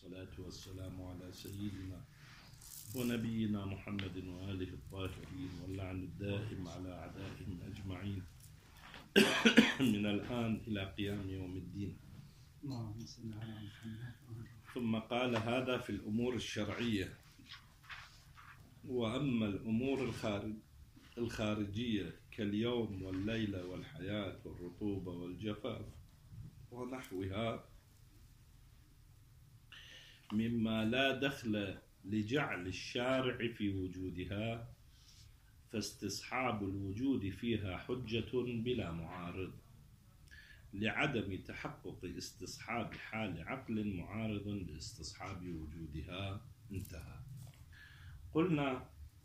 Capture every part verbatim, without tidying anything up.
والصلاة والسلام على سيدنا ونبينا محمد وآله الطاهرين، واللعن الدائم على أعدائهم أجمعين من الآن إلى قيام يوم الدين. ثم قال: هذا في الأمور الشرعية. وأما الأمور الخارج الخارجية كاليوم والليلة والحياة والرطوبة والجفاف ونحوها مما لا دخل لجعل الشارع في وجودها، فاستصحاب الوجود فيها حجة بلا معارض، لعدم تحقق استصحاب حال عقل معارض لاستصحاب وجودها. انتهى. قلنا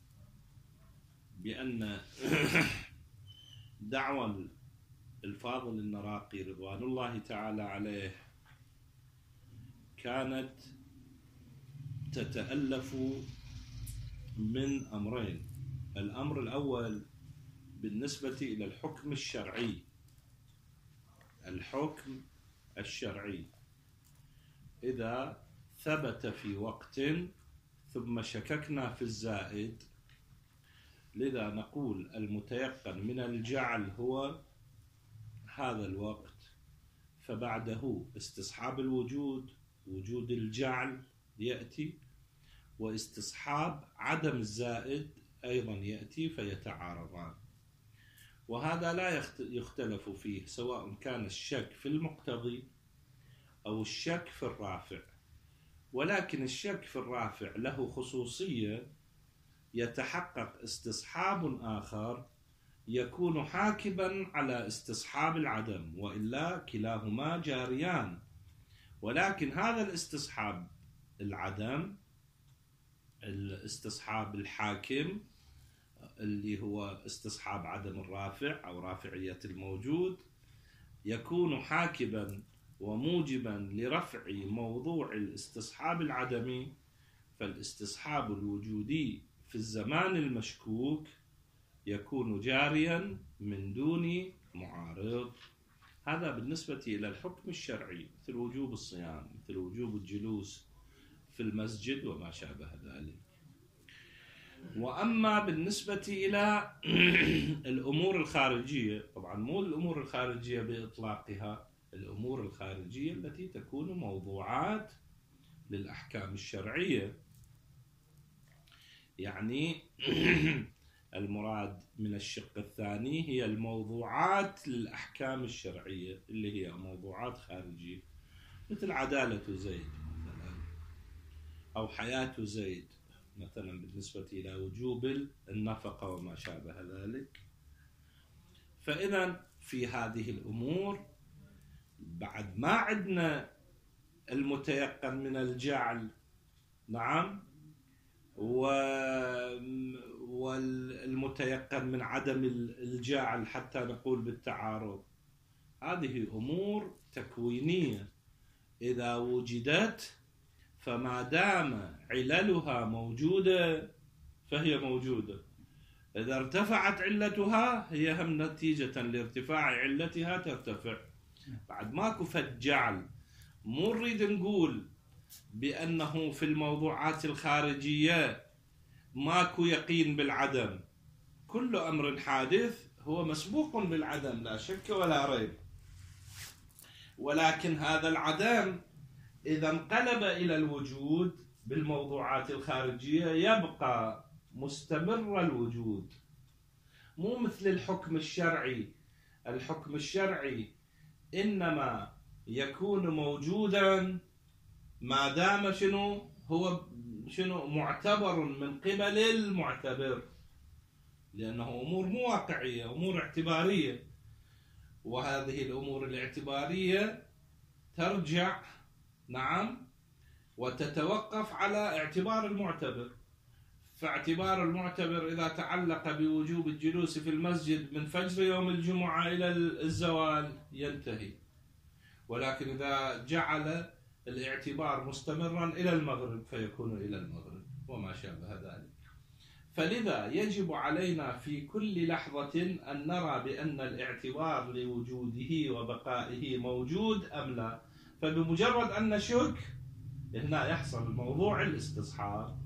بأن دعوى الفاضل النراقي رضوان الله تعالى عليه كانت تتألف من أمرين. الأمر الأول بالنسبة إلى الحكم الشرعي. الحكم الشرعي إذا ثبت في وقت ثم شككنا في الزائد، لذا نقول المتيقن من الجعل هو هذا الوقت، فبعده استصحاب الوجود، وجود الجعل يأتي، واستصحاب عدم الزائد أيضا يأتي، فيتعارضان. وهذا لا يختلف فيه، سواء كان الشك في المقتضي أو الشك في الرافع. ولكن الشك في الرافع له خصوصية، يتحقق استصحاب آخر يكون حاكبا على استصحاب العدم، وإلا كلاهما جاريان. ولكن هذا الاستصحاب العدم، الاستصحاب الحاكم اللي هو استصحاب عدم الرافع أو رافعية الموجود، يكون حاكبا وموجبا لرفع موضوع الاستصحاب العدمي. فالاستصحاب الوجودي في الزمان المشكوك يكون جاريا من دون معارض. هذا بالنسبة إلى الحكم الشرعي، مثل وجوب الصيام، مثل وجوب الجلوس في المسجد وما شابه ذلك. وأما بالنسبة إلى الأمور الخارجية، طبعا مو الأمور الخارجية بإطلاقها، الأمور الخارجية التي تكون موضوعات للأحكام الشرعية. يعني المراد من الشق الثاني هي الموضوعات للأحكام الشرعية اللي هي موضوعات خارجية، مثل عدالة زيد مثلا، أو حياة زيد مثلا بالنسبة إلى وجوب النفقة وما شابه ذلك. فإذا في هذه الأمور بعد ما عندنا المتيقن من الجعل، نعم، والمتيقن من عدم الجعل حتى نقول بالتعارض. هذه أمور تكوينية إذا وجدت، فما دام عللها موجودة فهي موجودة. إذا ارتفعت علتها هي هم نتيجة لارتفاع علتها ترتفع. بعد ماكو فد جعل، مو نريد نقول بأنه في الموضوعات الخارجية ماكو يقين بالعدم. كل أمر حادث هو مسبوق بالعدم، لا شك ولا ريب. ولكن هذا العدم إذا انقلب إلى الوجود بالموضوعات الخارجية يبقى مستمر الوجود، مو مثل الحكم الشرعي. الحكم الشرعي إنما يكون موجودا ما دام شنو هو شنو معتبر من قبل المعتبر، لأنه أمور مو واقعية، أمور اعتبارية. وهذه الأمور الاعتبارية ترجع، نعم، وتتوقف على اعتبار المعتبر. فاعتبار المعتبر إذا تعلق بوجوب الجلوس في المسجد من فجر يوم الجمعة إلى الزوال ينتهي. ولكن إذا جعل الاعتبار مستمرا إلى المغرب فيكون إلى المغرب وما شابه ذلك. فلذا يجب علينا في كل لحظة أن نرى بأن الاعتبار لوجوده وبقائه موجود أم لا. فبمجرد أن نشك هنا يحصل موضوع الاستصحاب.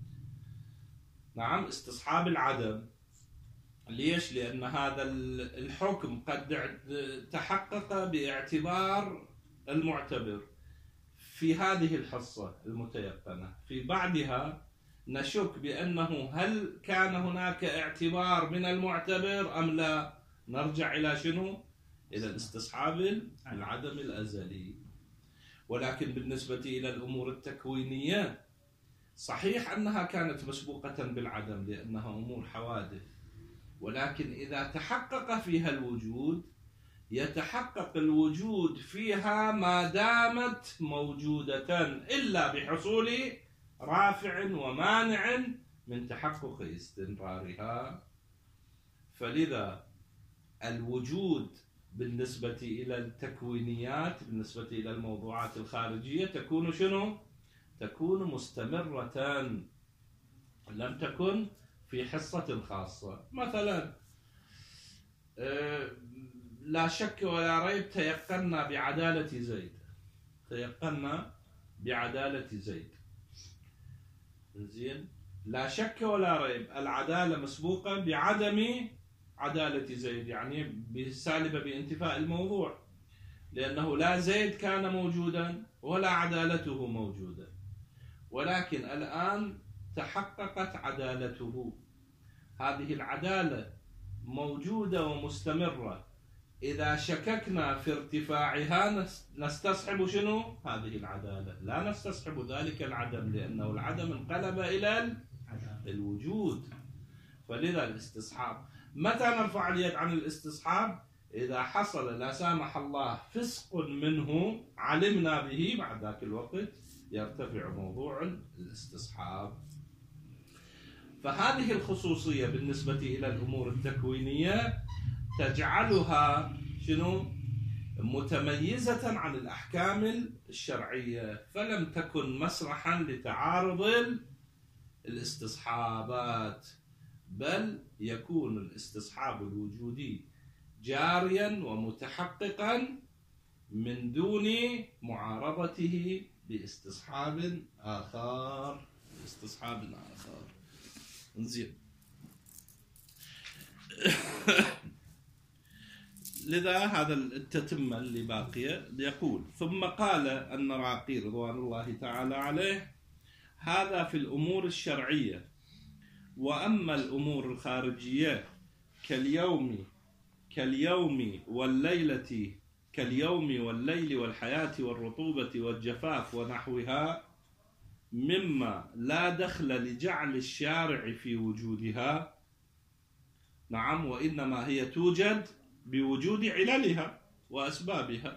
نعم، استصحاب العدم. ليش؟ لأن هذا الحكم قد تحقق باعتبار المعتبر في هذه الحصة المتيقنة. في بعدها نشك بأنه هل كان هناك اعتبار من المعتبر أم لا، نرجع إلى شنو؟ إلى الاستصحاب العدم الأزلي. ولكن بالنسبة إلى الأمور التكوينية صحيح أنها كانت مسبوقة بالعدم لأنها أمور حوادث، ولكن إذا تحقق فيها الوجود يتحقق الوجود فيها ما دامت موجودة، إلا بحصول رافع ومانع من تحقق استمرارها. فلذا الوجود بالنسبة إلى التكوينيات، بالنسبة إلى الموضوعات الخارجية، تكون شنو؟ تكون مستمرة، لم تكن في حصة خاصة. مثلا لا شك ولا ريب تيقنا بعدالة زيد، تيقنا بعدالة زيد. زين، لا شك ولا ريب العدالة مسبوقة بعدم عدالة زيد، يعني بسالبة بانتفاء الموضوع، لأنه لا زيد كان موجودا ولا عدالته موجودة. ولكن الآن تحققت عدالته، هذه العدالة موجودة ومستمرة. إذا شككنا في ارتفاعها نستصحب شنو؟ هذه العدالة، لا نستصحب ذلك العدم، لأنه العدم انقلب إلى الوجود. فلذا الاستصحاب، متى نرفع اليد عن الاستصحاب؟ إذا حصل لا سامح الله فسق منه علمنا به، بعد ذاك الوقت يرتفع موضوع الاستصحاب. فهذه الخصوصية بالنسبة إلى الأمور التكوينية تجعلها شنو؟ متميزة عن الأحكام الشرعية، فلم تكن مسرحا لتعارض الاستصحابات، بل يكون الاستصحاب الوجودي جاريا ومتحققا من دون معارضته باستصحاب آخر. استصحاب آخر. زين. لذا هذا التتمة اللي باقية يقول: ثم قال النراقي رضوان الله تعالى عليه: هذا في الأمور الشرعية، وأما الأمور الخارجية كاليوم كاليوم والليلة كاليوم والليل والحياة والرطوبة والجفاف ونحوها مما لا دخل لجعل الشارع في وجودها، نعم، وإنما هي توجد بوجود عللها وأسبابها،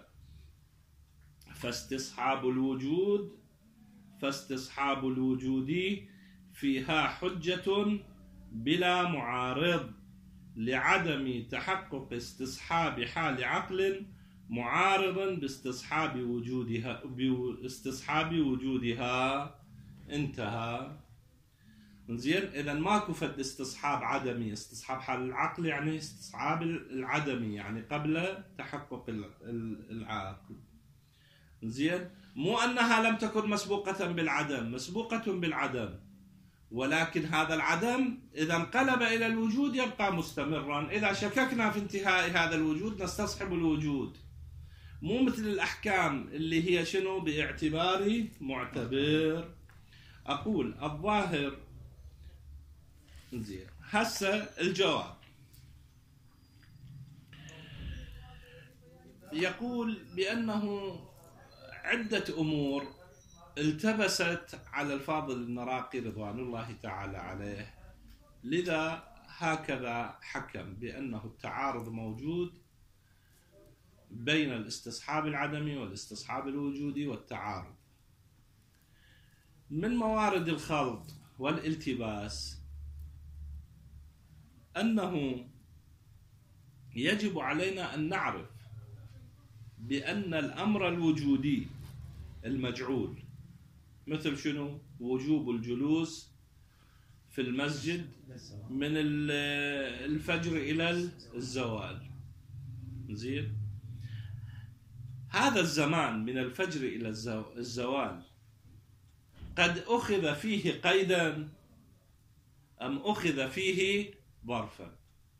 فاستصحاب الوجود فاستصحاب الوجود فيها حجة بلا معارض لعدم تحقق استصحاب حال عقل معارضا باستصحاب وجودها باستصحاب وجودها. انتهى. زين، اذا ماكو فد استصحاب عدمي. استصحاب حال العقل يعني استصحاب العدمي، يعني قبل تحقق العقل. زين، مو انها لم تكن مسبوقة بالعدم، مسبوقة بالعدم، ولكن هذا العدم إذا انقلب إلى الوجود يبقى مستمرا. إذا شككنا في انتهاء هذا الوجود نستصحب الوجود، مو مثل الأحكام اللي هي شنو؟ باعتبار معتبر. أقول الظاهر. زين، هسه الجواب يقول بأنه عدة أمور التبست على الفاضل النراقي رضوان الله تعالى عليه، لذا هكذا حكم بأنه التعارض موجود بين الاستصحاب العدمي والاستصحاب الوجودي والتعارض. من موارد الخلط والالتباس أنه يجب علينا أن نعرف بأن الأمر الوجودي المجعول، مثل شنو؟ وجوب الجلوس في المسجد من الفجر إلى الزوال. زين، هذا الزمان من الفجر إلى الزوال قد أخذ فيه قيدا أم أخذ فيه ظرفا.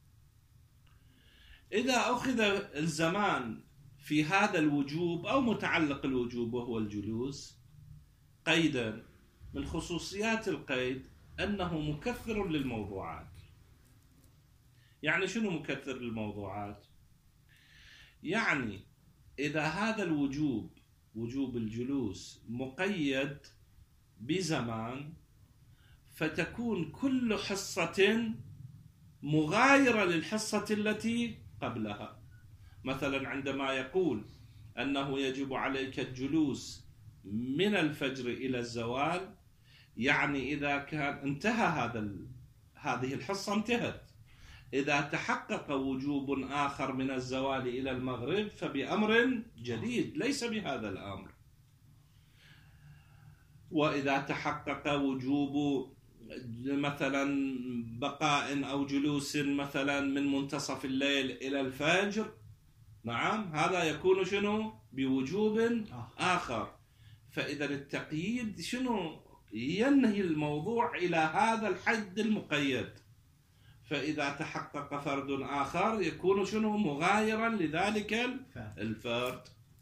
إذا أخذ الزمان في هذا الوجوب أو متعلق الوجوب وهو الجلوس قيدا، من خصوصيات القيد أنه مكثر للموضوعات. يعني شنو مكثر للموضوعات؟ يعني إذا هذا الوجوب وجوب الجلوس مقيد بزمان، فتكون كل حصة مغايرة للحصة التي قبلها. مثلا عندما يقول أنه يجب عليك الجلوس من الفجر إلى الزوال، يعني إذا كان انتهى هذا ال... هذه الحصة انتهت. إذا تحقق وجوب آخر من الزوال إلى المغرب فبأمر جديد ليس بهذا الأمر. وإذا تحقق وجوب مثلا بقاء أو جلوس مثلا من منتصف الليل إلى الفجر، نعم، هذا يكون شنو؟ بوجوب آخر. فإذا التقييد شنو؟ ينهي الموضوع إلى هذا الحد المقيد. فإذا تحقق فرد آخر يكون شنو؟ مغايرا لذلك الفرد.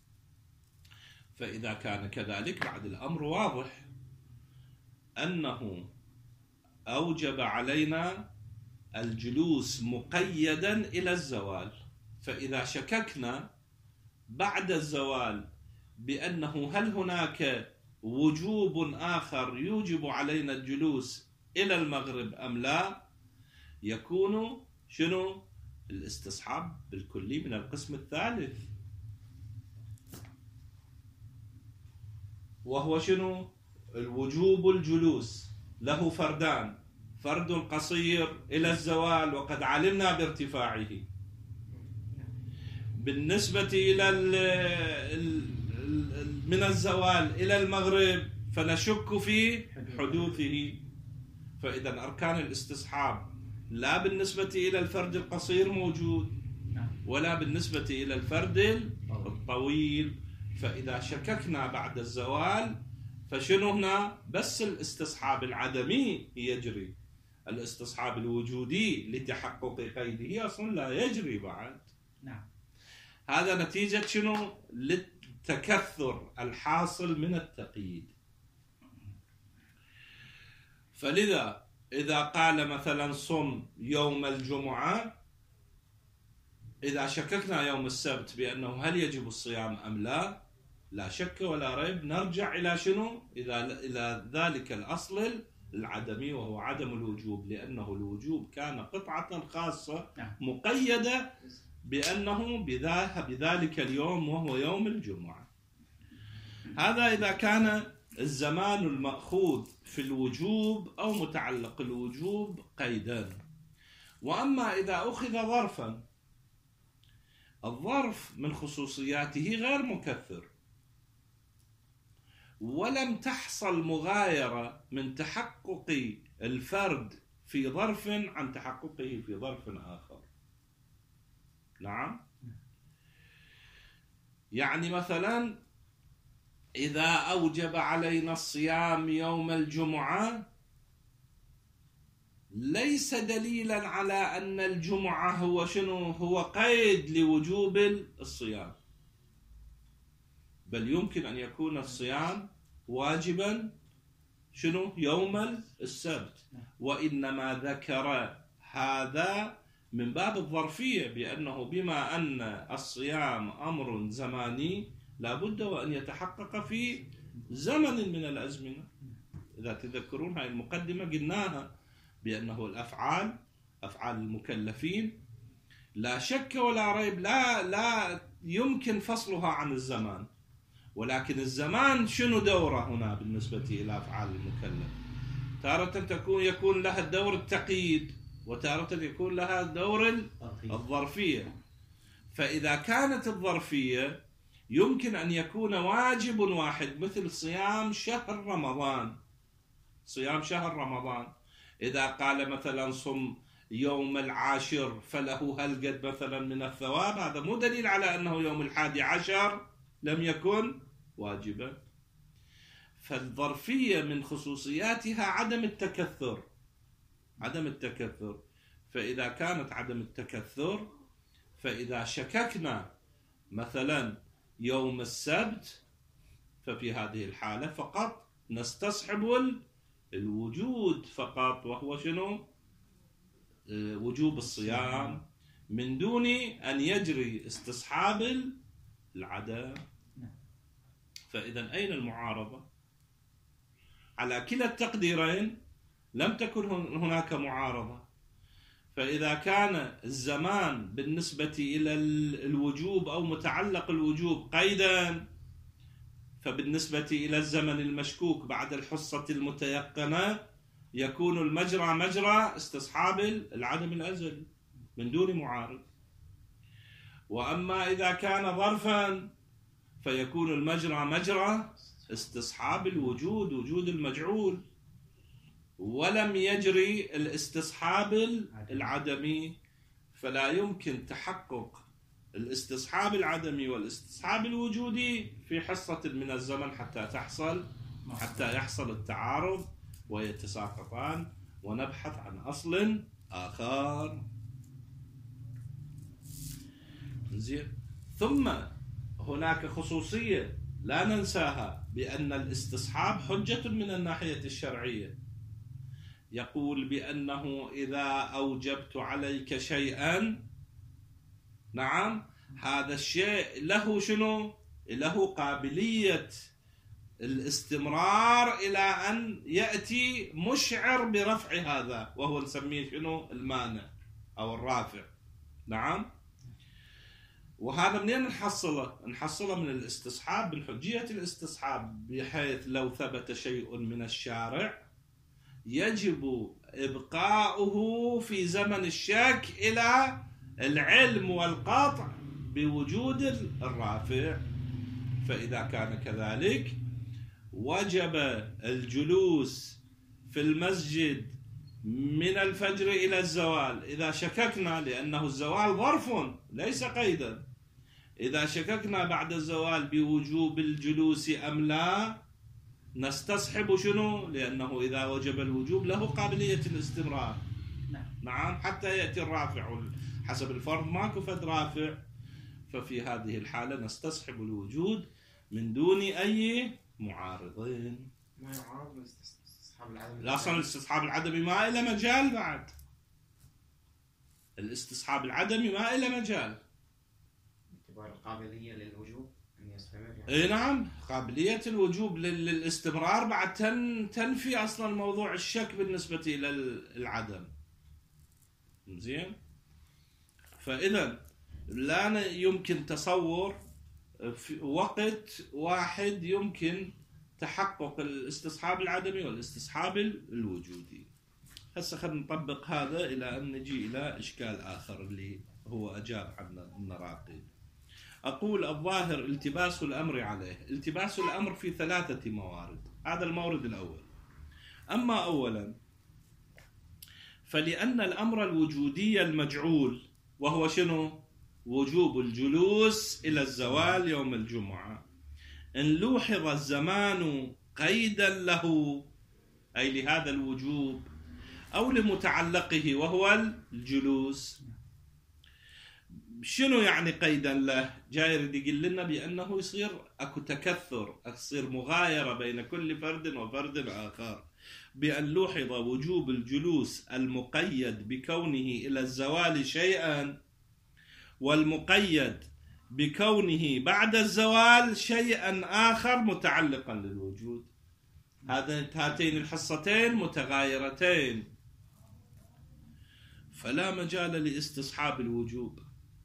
فإذا كان كذلك بعد الأمر واضح أنه أوجب علينا الجلوس مقيدا إلى الزوال. فإذا شككنا بعد الزوال بأنه هل هناك وجوب آخر يوجب علينا الجلوس إلى المغرب أم لا، يكون شنو؟ الاستصحاب بالكلي من القسم الثالث، وهو شنو؟ الوجوب الجلوس له فردان، فرد قصير إلى الزوال وقد علمنا بارتفاعه. بالنسبة إلى ال ال من الزوال إلى المغرب فنشك في حدوثه. فإذا أركان الاستصحاب لا بالنسبة إلى الفرد القصير موجود ولا بالنسبة إلى الفرد الطويل. فإذا شككنا بعد الزوال فشنو هنا؟ بس الاستصحاب العدمي يجري، الاستصحاب الوجودي لتحقق قيده أصلا لا يجري بعد. نعم. هذا نتيجة شنو؟ للتكثر الحاصل من التقييد. فلذا إذا قال مثلا صم يوم الجمعة، إذا شككنا يوم السبت بأنه هل يجب الصيام أم لا، لا شك ولا ريب نرجع إلى شنو؟ إلى إلى ذلك الأصل العدمي وهو عدم الوجوب، لأنه الوجوب كان قطعة خاصة مقيدة بأنه بذلك اليوم وهو يوم الجمعة. هذا إذا كان الزمان المأخوذ في الوجوب أو متعلق الوجوب قيدا. وأما إذا أخذ ظرفا، الظرف من خصوصياته غير مكثر، ولم تحصل مغايرة من تحقق الفرد في ظرف عن تحققه في ظرف آخر. نعم. يعني مثلا إذا أوجب علينا الصيام يوم الجمعة ليس دليلا على أن الجمعة هو شنو؟ هو قيد لوجوب الصيام، بل يمكن أن يكون الصيام واجبا شنو؟ يوم السبت. وإنما ذكر هذا من باب الظرفية، بأنه بما أن الصيام أمر زماني لابد وأن يتحقق في زمن من الأزمنة. إذا تذكرون هاي المقدمة قلناها بأنه الأفعال أفعال المكلفين لا شك ولا ريب لا لا يمكن فصلها عن الزمان، ولكن الزمان شنو دوره هنا بالنسبة إلى أفعال المكلف؟ تارة تكون يكون لها الدور التقييد، وتارة يكون لها دور الظرفية. فإذا كانت الظرفية يمكن أن يكون واجب واحد مثل صيام شهر رمضان، صيام شهر رمضان إذا قال مثلا صم يوم العاشر فله هل قد مثلا من الثواب، هذا مو دليل على أنه يوم الحادي عشر لم يكن واجبا. فالظرفية من خصوصياتها عدم التكثر، عدم التكثر. فإذا كانت عدم التكثر، فإذا شككنا مثلا يوم السبت، ففي هذه الحالة فقط نستصحب الوجود فقط، وهو شنو؟ وجوب الصيام، من دون أن يجري استصحاب العدم. فإذا أين المعارضة؟ على كلا التقديرين لم تكن هناك معارضة. فإذا كان الزمان بالنسبة إلى الوجوب أو متعلق الوجوب قيدا، فبالنسبة إلى الزمن المشكوك بعد الحصة المتيقنة يكون المجرى مجرى استصحاب العدم الأزلي من دون معارض. وأما إذا كان ظرفا فيكون المجرى مجرى استصحاب الوجود، وجود المجعول، ولم يجري الاستصحاب العدمي. فلا يمكن تحقق الاستصحاب العدمي والاستصحاب الوجودي في حصة من الزمن حتى تحصل حتى يحصل التعارض ويتساقطان، ونبحث عن أصل آخر. زين. ثم هناك خصوصية لا ننساها، بأن الاستصحاب حجة من الناحية الشرعية. يقول بأنه إذا أوجبت عليك شيئا، نعم، هذا الشيء له شنو؟ له قابلية الاستمرار إلى أن يأتي مشعر برفع هذا، وهو نسميه شنو؟ المانع أو الرافع. نعم. وهذا منين نحصله؟ نحصله من الاستصحاب، من حجية الاستصحاب، بحيث لو ثبت شيء من الشارع يجب إبقاؤه في زمن الشك إلى العلم والقطع بوجود الرافع. فإذا كان كذلك وجب الجلوس في المسجد من الفجر إلى الزوال إذا شككنا، لأنه الزوال ظرف ليس قيدا. إذا شككنا بعد الزوال بوجوب الجلوس أم لا، نستصحب شنو؟ لأنه إذا وجب الوجوب له قابلية الاستمرار. نعم، حتى يأتي الرافع. حسب الفرض ماكو فد رافع، ففي هذه الحالة نستصحب الوجود من دون أي معارضين. ما يعارض الاستصحاب العدمي. لا، أصلا الاستصحاب العدمي ما إلى مجال بعد. الاستصحاب العدمي ما إلى مجال. باعتبار القابلية للوجوب أن يستمر يعني. إيه نعم، قابلية الوجوب للاستمرار بعد تن تنفي أصلا موضوع الشك بالنسبة إلى العدم. زين. فإذا لا يمكن تصور في وقت واحد يمكن تحقق الاستصحاب العدمي والاستصحاب الوجودي. هسه خلينا نطبق هذا إلى أن نجي إلى إشكال آخر اللي هو أجاب عنه النراقي. أقول الظاهر التباس الأمر عليه. التباس الأمر في ثلاثة موارد. هذا المورد الأول. أما أولا فلأن الأمر الوجودي المجعول، وهو شنو؟ وجوب الجلوس إلى الزوال يوم الجمعة، إن لوحظ الزمان قيدا له، أي لهذا الوجوب، أو لمتعلقه وهو الجلوس. شنو يعني قيدا له؟ جاي يريد يقول لنا بأنه يصير أكو تكثر، يصير مغايرة بين كل فرد وفرد آخر، بأن لوحظ وجوب الجلوس المقيد بكونه إلى الزوال شيئا، والمقيد بكونه بعد الزوال شيئا آخر متعلقا للوجود. هاتين الحصتين متغايرتين، فلا مجال لاستصحاب الوجوب.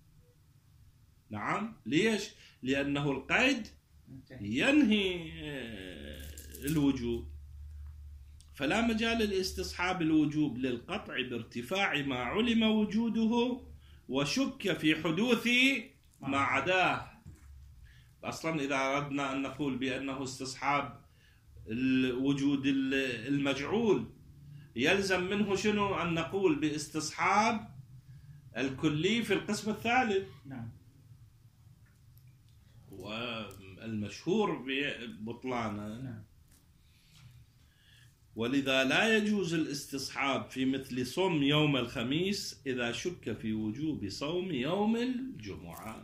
نعم. ليش؟ لأنه القيد ينهي الوجوب، فلا مجال لاستصحاب الوجوب للقطع بارتفاع ما علم وجوده وشك في حدوث ما عداه. أصلا إذا أردنا أن نقول بأنه استصحاب الوجود المجعول يلزم منه شنو؟ أن نقول باستصحاب الكلي في القسم الثالث. نعم. والمشهور ببطلانه. نعم. ولذا لا يجوز الاستصحاب في مثل صوم يوم الخميس إذا شك في وجوب صوم يوم الجمعة.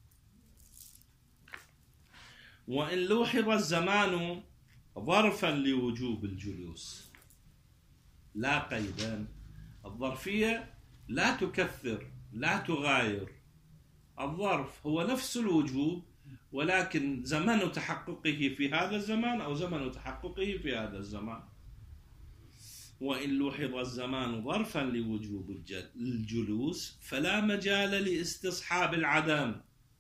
وإن لوحظ الزمان ظرفا لوجوب الجلوس لا قيدا. الظرفية لا تكثر لا تغاير، الظرف هو نفس الوجوب ولكن زمن تحققه في هذا الزمان أو زمن تحققه في هذا الزمان. وإن لوحظ الزمان ظرفا لوجوب الجلوس فلا مجال لاستصحاب العدم،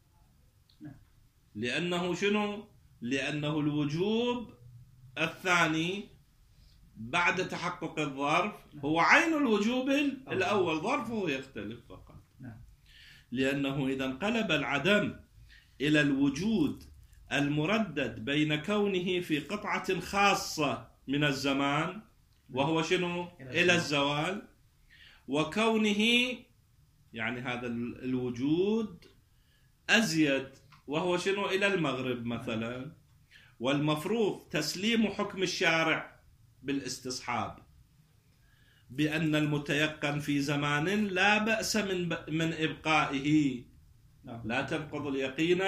لأنه شنو؟ لأنه الوجوب الثاني بعد تحقق الظرف هو عين الوجوب الأول، ظرفه يختلف فقط. لأنه إذا انقلب العدم إلى الوجود المردد بين كونه في قطعة خاصة من الزمان وهو شنو؟ إلى الزوال، وكونه يعني هذا الوجود أزيد وهو شنو؟ إلى المغرب مثلا، والمفروض تسليم حكم الشارع بالاستصحاب بأن المتيقن في زمان لا بأس من من إبقائه، لا تنقض اليقين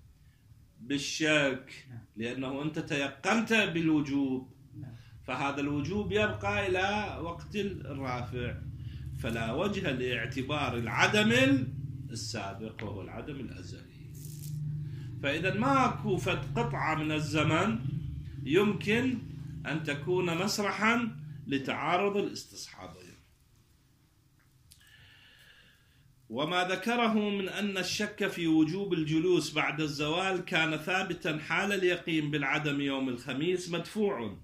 بالشك، لأنه أنت تيقنت بالوجوب فهذا الوجوب يبقى إلى وقت الرافع، فلا وجه لاعتبار العدم السابق وهو العدم الأزلي. فإذا ماكو فد قطعة من الزمن يمكن أن تكون مسرحا لتعارض الاستصحابين. وما ذكره من أن الشك في وجوب الجلوس بعد الزوال كان ثابتا حال اليقين بالعدم يوم الخميس مدفوع.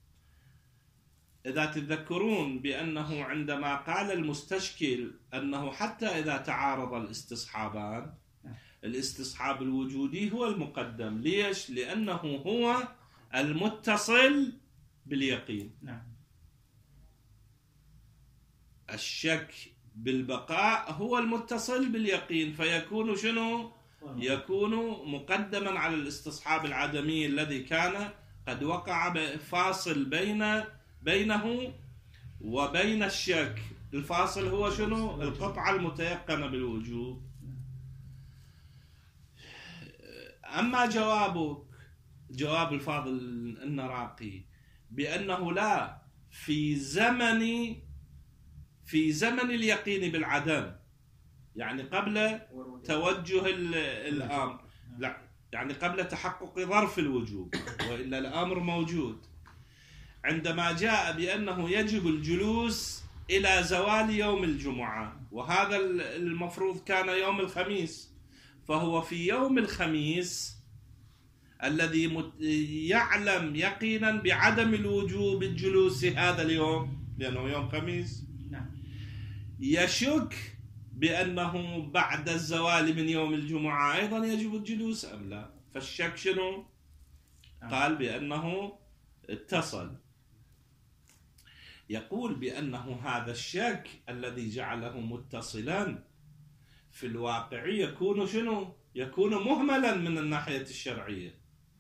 إذا تذكرون بأنه عندما قال المستشكل أنه حتى إذا تعارض الاستصحابان الاستصحاب الوجودي هو المقدم. ليش؟ لأنه هو المتصل باليقين. الشك بالبقاء هو المتصل باليقين، فيكون شنو؟ يكون مقدما على الاستصحاب العدمي الذي كان قد وقع فاصل بين بينه وبين الشك. الفاصل هو شنو؟ القطعة المتيقنة بالوجوب. أما جوابك جواب الفاضل النراقي بأنه لا في زمن في زمن اليقين بالعدم، يعني قبل توجه الأمر، لا يعني قبل تحقق ظرف الوجوب، وإلا الأمر موجود. عندما جاء بأنه يجب الجلوس إلى زوال يوم الجمعة، وهذا المفروض كان يوم الخميس، فهو في يوم الخميس الذي يعلم يقينا بعدم الوجوب الجلوس هذا اليوم لأنه يوم خميس، يشك بأنه بعد الزوال من يوم الجمعة أيضا يجب الجلوس أم لا. فالشك شنو؟ قال بأنه اتصل. يقول بأنه هذا الشك الذي جعله متصلا في الواقع يكون شنو؟ يكون مهملا من الناحية الشرعية،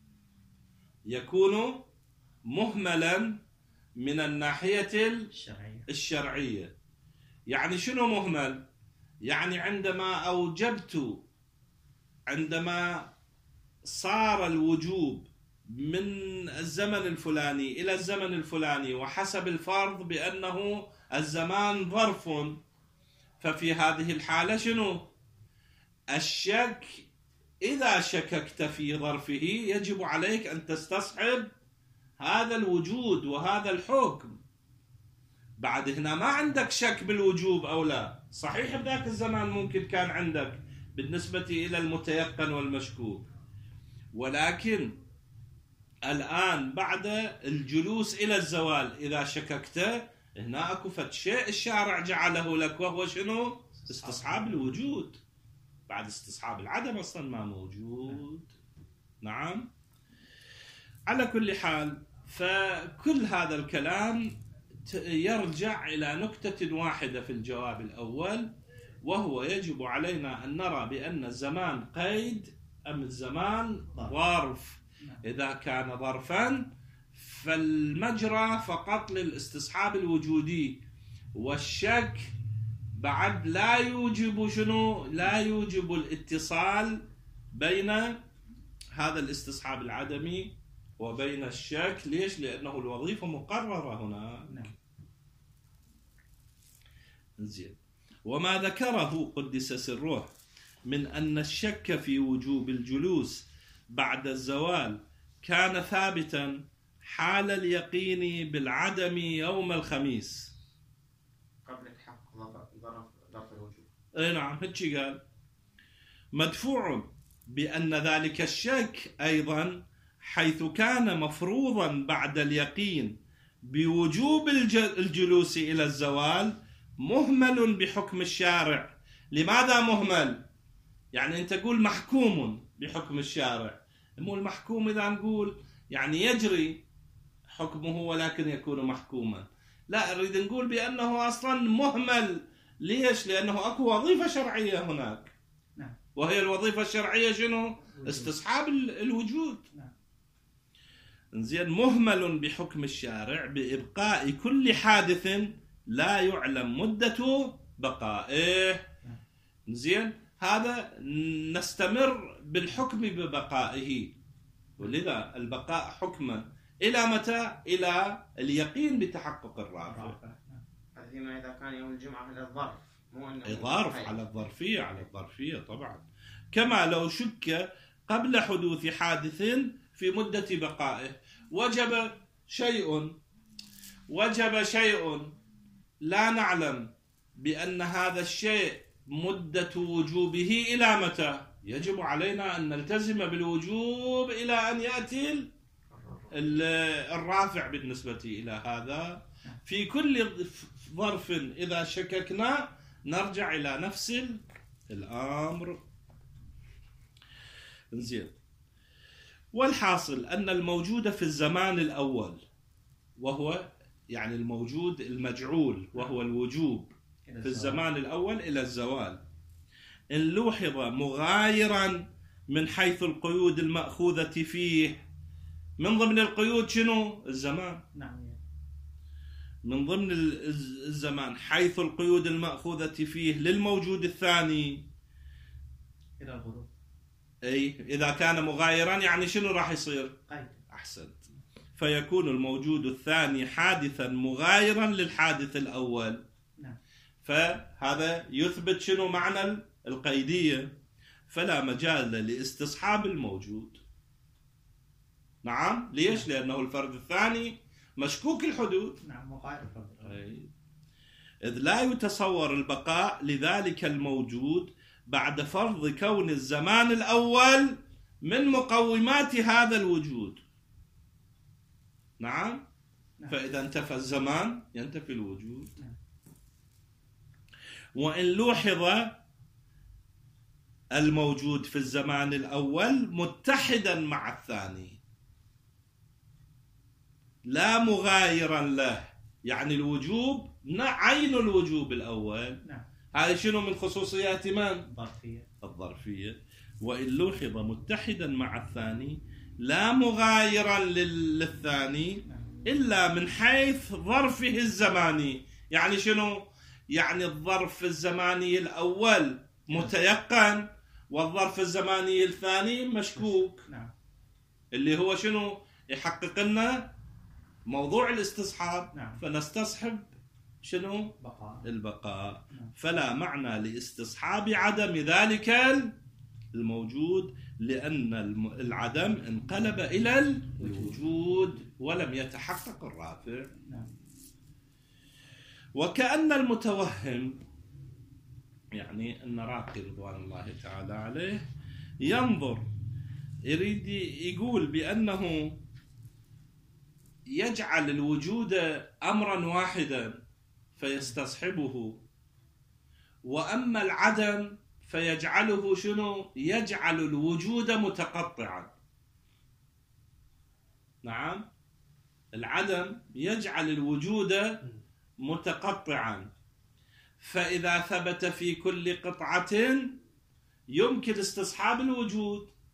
يكون مهملا من الناحية الشرعية. يعني شنو مهمل؟ يعني عندما أوجبت عندما صار الوجوب من الزمن الفلاني إلى الزمن الفلاني وحسب الفرض بأنه الزمان ظرف، ففي هذه الحالة شنو؟ الشك إذا شككت في ظرفه يجب عليك أن تستصحب هذا الوجود وهذا الحكم. بعد هنا ما عندك شك بالوجوب أو لا، صحيح بذاك الزمان ممكن كان عندك بالنسبة إلى المتيقن والمشكوك، ولكن الآن بعد الجلوس إلى الزوال إذا شككت هنا أكو فد شيء الشارع جعله لك وهو شنو؟ استصحاب الوجود. بعد استصحاب العدم أصلا ما موجود. نعم. على كل حال فكل هذا الكلام يرجع إلى نكتة واحدة في الجواب الأول، وهو يجب علينا أن نرى بأن الزمان قيد أم الزمان ظرف. إذا كان ظرفا فالمجرى فقط للاستصحاب الوجودي، والشك بعد لا يوجب شنو؟ لا يوجب الاتصال بين هذا الاستصحاب العدمي وبين الشك. ليش؟ لأنه الوظيفة مقررة هنا. نعم. زين. وما ذكره قدس سره من أن الشك في وجوب الجلوس بعد الزوال كان ثابتا حال اليقين بالعدم يوم الخميس قبل تحقق ظرف ظرف الوجوب. اي نعم، هيك قال. مدفوع بأن ذلك الشك أيضا حيث كان مفروضا بعد اليقين بوجوب الجلوس إلى الزوال مهمل بحكم الشارع. لماذا مهمل؟ يعني أنت تقول محكوم بحكم الشارع، مو المحكوم إذا نقول يعني يجري حكمه ولكن يكون محكوما، لا، نريد نقول بأنه أصلا مهمل. ليش؟ لأنه أكو وظيفة شرعية هناك. نعم. وهي الوظيفة الشرعية شنو؟ استصحاب الوجود. نعم. زين. مهمل بحكم الشارع بإبقاء كل حادث لا يعلم مدة بقائه. زين. هذا نستمر بالحكم ببقائه، ولذا البقاء حكما إلى متى؟ إلى اليقين بتحقق الرافع. هذا فيما إذا كان يوم الجمعة على الظرف، مو أنه ظرف على الظرفية، على الظرفية طبعا. كما لو شك قبل حدوث حادث في مدة بقائه. وجب شيء وجب شيء لا نعلم بأن هذا الشيء مدة وجوبه إلى متى. يجب علينا أن نلتزم بالوجوب إلى أن يأتي الرافع بالنسبة إلى هذا. في كل ظرف إذا شككنا نرجع إلى نفس الأمر. زين. والحاصل أن الموجود في الزمان الأول، وهو يعني الموجود المجعول وهو الوجوب في الزمان الأول إلى الزوال، إن لوحظ مغايرا من حيث القيود المأخوذة فيه. من ضمن القيود شنو؟ الزمان. نعم. من ضمن الزمان حيث القيود المأخوذة فيه للموجود الثاني إلى الغروب. أي إذا كان مغايرا يعني شنو راح يصير؟ قيد. أحسنت. فيكون الموجود الثاني حادثا مغايرا للحادث الأول. نعم. فهذا يثبت شنو معنى القيدية. فلا مجال لاستصحاب الموجود. نعم. ليش؟ لأنه الفرد الثاني مشكوك الحدود. نعم. مغاير الفرد. أي. إذ لا يتصور البقاء لذلك الموجود بعد فرض كون الزمان الأول من مقومات هذا الوجود. نعم. نعم. فإذا انتفى الزمان ينتفي الوجود. نعم. وإن لوحظ الموجود في الزمان الأول متحدا مع الثاني لا مغايرا له، يعني الوجوب عين الوجوب الأول. نعم. هذا شنو من خصوصيات من؟ الظرفية. الظرفية. وإن لوحظ متحدا مع الثاني لا مغايرا للثاني إلا من حيث ظرفه الزماني. يعني شنو؟ يعني الظرف الزماني الأول متيقن والظرف الزماني الثاني مشكوك. نعم. اللي هو شنو؟ يحقق لنا موضوع الاستصحاب. نعم. فنستصحب شنو؟ بقاء. البقاء. نعم. فلا معنى لاستصحاب عدم ذلك الموجود، لأن العدم انقلب إلى الوجود ولم يتحقق الرافع. نعم. وكأن المتوهم، يعني النراقي رضوان الله تعالى عليه، ينظر يريد يقول بأنه يجعل الوجود أمرا واحدا فيستصحبه، وأما العدم فيجعله شنو؟ يجعل الوجود متقطعا. نعم. العدم يجعل الوجود متقطعا، فإذا ثبت في كل قطعة يمكن استصحاب الوجود،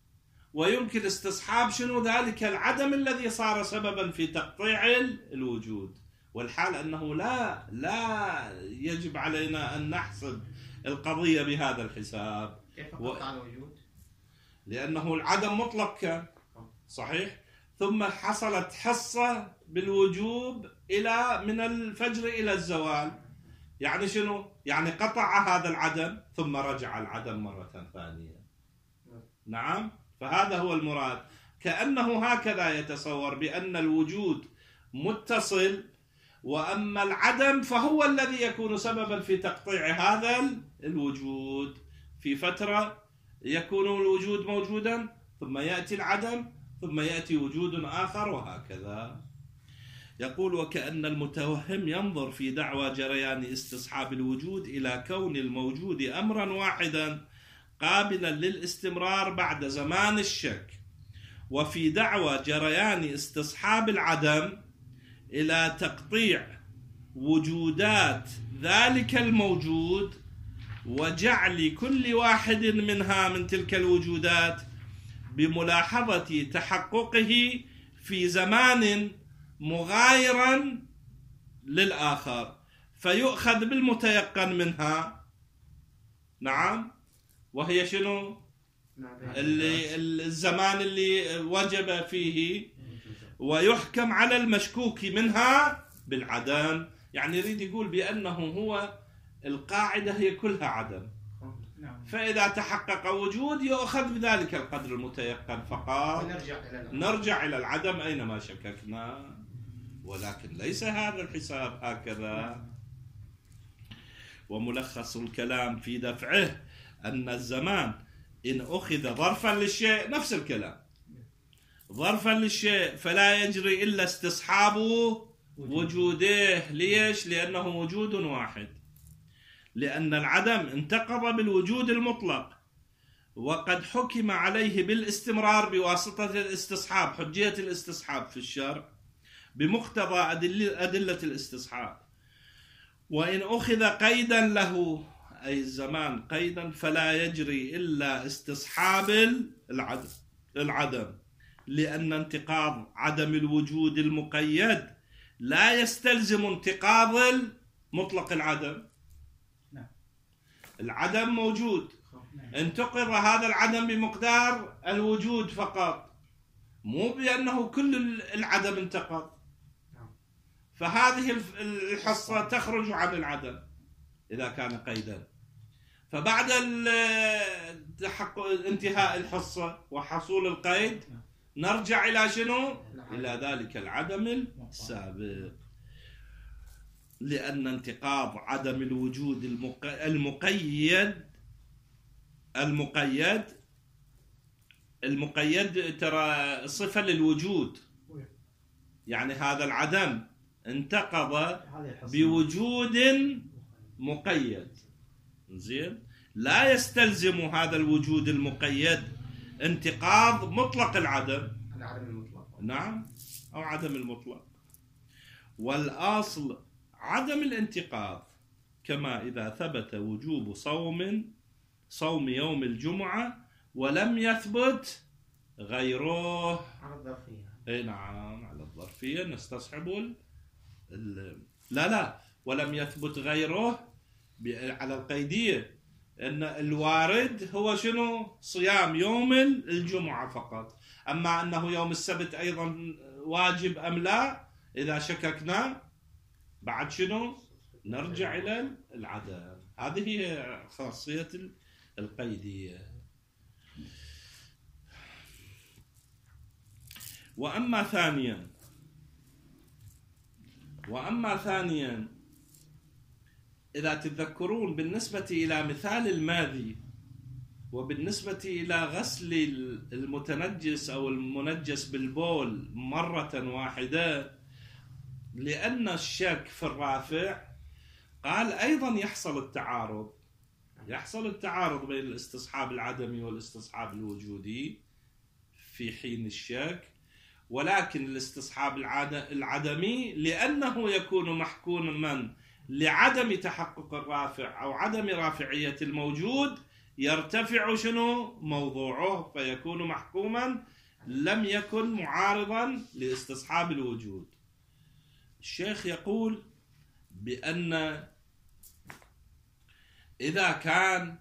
ويمكن استصحاب شنو ذلك العدم الذي صار سببا في تقطيع الوجود. والحال أنه لا لا يجب علينا أن نحسب القضية بهذا الحساب. كيف قطع الوجود؟ لأنه العدم مطلق كان صحيح، ثم حصلت حصة بالوجوب إلى من الفجر إلى الزوال. يعني شنو؟ يعني قطع هذا العدم ثم رجع العدم مرة ثانية. نعم، فهذا هو المراد. كأنه هكذا يتصور بأن الوجود متصل، وأما العدم فهو الذي يكون سببا في تقطيع هذا الوجود. في فترة يكون الوجود موجودا، ثم يأتي العدم، ثم يأتي وجود آخر، وهكذا. يقول: وكأن المتوهم ينظر في دعوى جريان استصحاب الوجود إلى كون الموجود أمرا واحدا قابلا للاستمرار بعد زمان الشك، وفي دعوى جريان استصحاب العدم إلى تقطيع وجودات ذلك الموجود، وجعل كل واحد منها من تلك الوجودات بملاحظة تحققه في زمان مغايرا للآخر، فيؤخذ بالمتيقن منها. نعم، وهي شنو؟ اللي الزمان اللي وجب فيه، ويحكم على المشكوك منها بالعدم. يعني يريد يقول بأنه هو القاعدة هي كلها عدم، فإذا تحقق وجود يؤخذ بذلك القدر المتيقن فقط، نرجع إلى العدم أينما شككنا. ولكن ليس هذا الحساب هكذا. وملخص الكلام في دفعه أن الزمان إن أخذ ظرفا للشيء، نفس الكلام، ظرفا للشيء، فلا يجري إلا استصحاب وجوده. ليش؟ لأنه وجود واحد، لأن العدم انتقض بالوجود المطلق، وقد حكم عليه بالاستمرار بواسطة الاستصحاب، حجية الاستصحاب في الشرع بمقتضى أدلة الاستصحاب. وإن أخذ قيدا له، أي الزمان قيدا، فلا يجري إلا استصحاب العدم العدم لأن انتقاض عدم الوجود المقيد لا يستلزم انتقاض مطلق العدم. العدم موجود، انتقض هذا العدم بمقدار الوجود فقط، مو بأنه كل العدم انتقض. فهذه الحصة تخرج عن العدم إذا كان قيدا. فبعد انتهاء الحصة وحصول القيد نرجع إلى شنو؟ إلى ذلك العدم السابق. لأن انتقاض عدم الوجود المقيد المقيد المقيد ترى صفة للوجود، يعني هذا العدم انتقض بوجود مقيد. زين، لا يستلزم هذا الوجود المقيد انتقاض مطلق العدم، العدم المطلق. نعم، أو عدم المطلق. والأصل عدم الانتقاض، كما إذا ثبت وجوب صوم صوم يوم الجمعة ولم يثبت غيره على الظرفية. اي نعم، على الظرفية نستصحب ال... ال... لا لا ولم يثبت غيره ب... على القيدية، ان الوارد هو شنو؟ صيام يوم الجمعة فقط. اما انه يوم السبت ايضا واجب ام لا، اذا شككنا بعد شنو؟ نرجع الى العدم. هذه هي خاصية القيدية. وأما ثانيا وأما ثانيا إذا تتذكرون بالنسبة إلى مثال الماذي، وبالنسبة إلى غسل المتنجس أو المنجس بالبول مرة واحدة، لأن الشك في الرافع قال أيضا يحصل التعارض يحصل التعارض بين الاستصحاب العدمي والاستصحاب الوجودي في حين الشك. ولكن الاستصحاب العدمي لأنه يكون محكوما لعدم تحقق الرافع أو عدم رافعية الموجود يرتفع شنو موضوعه فيكون محكوما لم يكن معارضا لاستصحاب الوجود. الشيخ يقول بأن إذا كان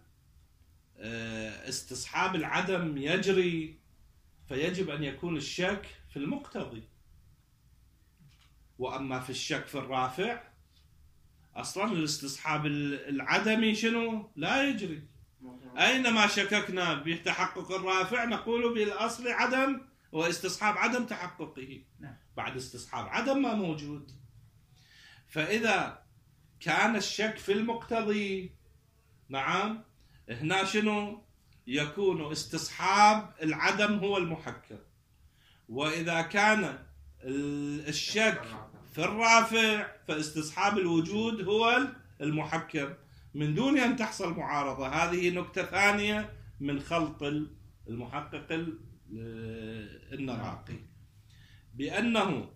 استصحاب العدم يجري فيجب أن يكون الشك في المقتضي، وأما في الشك في الرافع أصلا الاستصحاب العدمي شنو لا يجري. أينما شككنا بتحقق الرافع نقول بالأصل عدم واستصحاب عدم تحققه، بعد استصحاب عدم ما موجود. فإذا كان الشك في المقتضي نعم هنا شنو يكون استصحاب العدم هو المحكم، وإذا كان الشك في الرافع فاستصحاب الوجود هو المحكم من دون أن تحصل معارضة. هذه نكتة ثانية من خلط المحقق النراقي، بأنه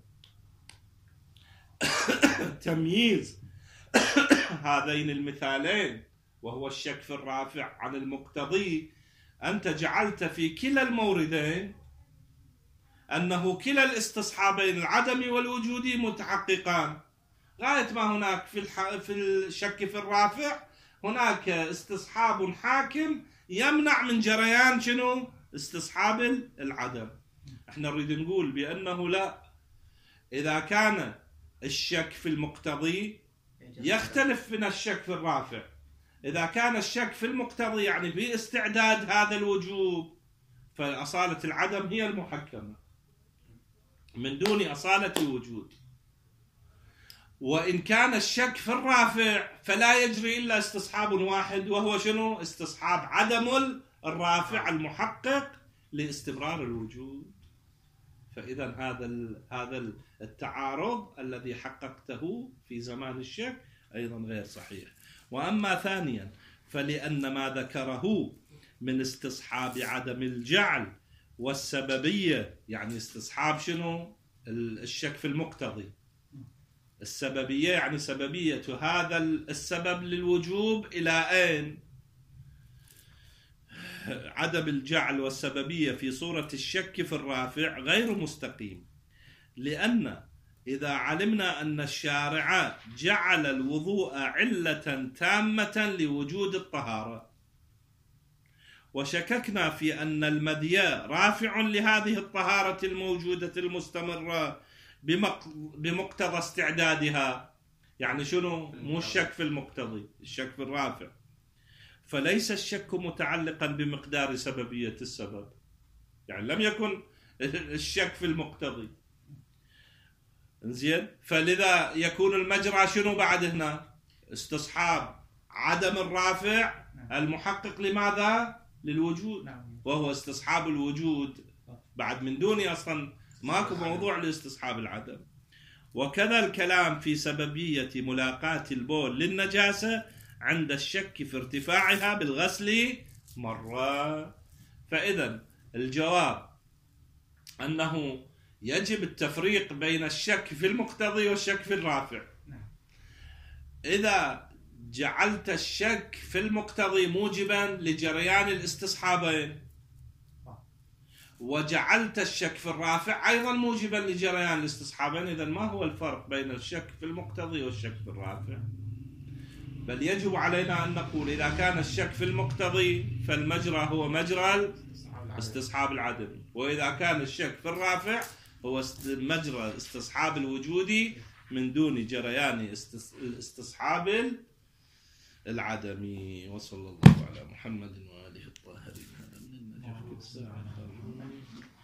تمييز هذين المثالين وهو الشك في الرافع عن المقتضي، أنت جعلت في كلا الموردين أنه كلا الاستصحابين العدمي والوجودي متحققان، غاية ما هناك في الح... في الشك في الرافع هناك استصحاب حاكم يمنع من جريان شنو استصحاب العدم. احنا نريد نقول بأنه لا، إذا كان الشك في المقتضي يختلف من الشك في الرافع. إذا كان الشك في المقتضي يعني في استعداد هذا الوجوب فأصالة العدم هي المحكمة من دون أصالة الوجود. وإن كان الشك في الرافع فلا يجري إلا استصحاب واحد وهو شنو استصحاب عدم الرافع المحقق لاستمرار الوجود. فإذا هذا هذا التعارض الذي حققته في زمان الشك أيضا غير صحيح. وأما ثانيا فلأن ما ذكره من استصحاب عدم الجعل والسببية، يعني استصحاب شنو الشك في المقتضي، السببية يعني سببية هذا السبب للوجوب إلى أين؟ عدم الجعل والسببية في صورة الشك في الرافع غير مستقيم، لأن إذا علمنا أن الشارع جعل الوضوء علة تامة لوجود الطهارة وشككنا في أن المدي رافع لهذه الطهارة الموجودة المستمرة بمقتضى استعدادها، يعني شنو؟ مو الشك في المقتضي، الشك في الرافع، فليس الشك متعلقا بمقدار سببية السبب، يعني لم يكن الشك في المقتضي. انزين، فلذا يكون المجرى شنو بعد هنا؟ استصحاب عدم الرافع المحقق لماذا؟ للوجود، وهو استصحاب الوجود بعد من دون أصلا ماكو موضوع لاستصحاب العدم. وكذا الكلام في سببية ملاقاة البول للنجاسة عند الشك في ارتفاعها بالغسل مرة. فإذا الجواب أنه يجب التفريق بين الشك في المقتضي والشك في الرافع. إذا جعلت الشك في المقتضي موجبا لجريان الاستصحابين وجعلت الشك في الرافع أيضا موجبا لجريان الاستصحابين، إذن ما هو الفرق بين الشك في المقتضي والشك في الرافع؟ بل يجب علينا أن نقول إذا كان الشك في المقتضي فالمجرى هو مجرى استصحاب العدم، وإذا كان الشك في الرافع هو مجرى استصحاب الوجودي من دون جريان استصحاب العدمي. وصلى الله على محمد وآله الطاهرين. هذا من النجف الساعة.